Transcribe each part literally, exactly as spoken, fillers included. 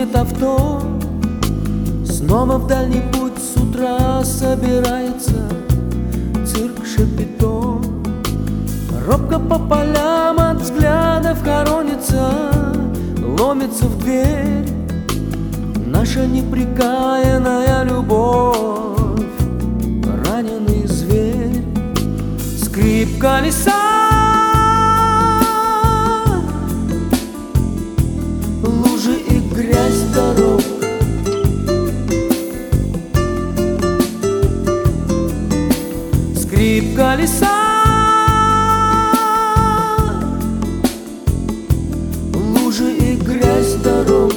Едет авто, снова в дальний путь с утра собирается цирк Шапито. Робко по полям от взглядов хоронится, ломится в дверь наша непрекаянная любовь, раненый зверь. Скрип колеса, лужи и грязь дорог, скрип колеса, лужи и грязь дорог.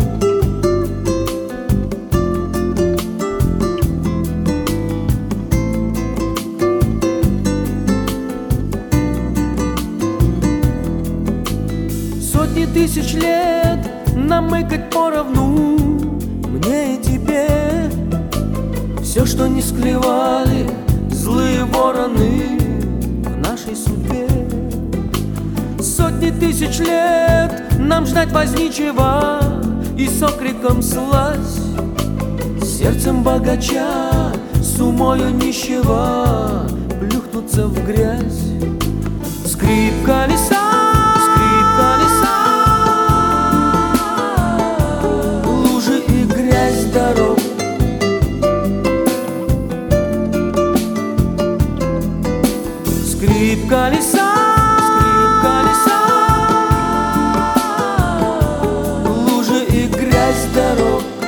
Сотни тысяч лет намыкать поровну мне и тебе. Все, что не склевали злые вороны в нашей судьбе. Сотни тысяч лет нам ждать возничего и с окриком слазь, сердцем богача с умою нищего плюхнуться в грязь. Скрип колеса, скрип колеса, лужи и грязь дорог, скрип колеса, скрип колеса, лужи и грязь дорог.